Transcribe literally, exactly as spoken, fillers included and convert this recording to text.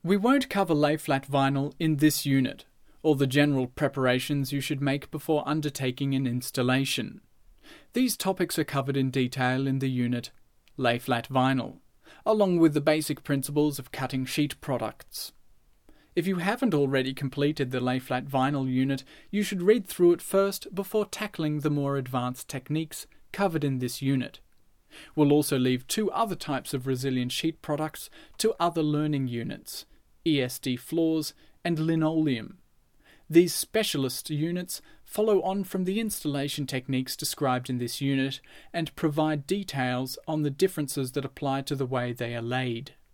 We won't cover lay-flat vinyl in this unit, or the general preparations you should make before undertaking an installation. These topics are covered in detail in the unit Lay-Flat Vinyl, along with the basic principles of cutting sheet products. If you haven't already completed the lay-flat vinyl unit, you should read through it first before tackling the more advanced techniques covered in this unit. We'll also leave two other types of resilient sheet products to other learning units, E S D floors and linoleum. These specialist units follow on from the installation techniques described in this unit and provide details on the differences that apply to the way they are laid.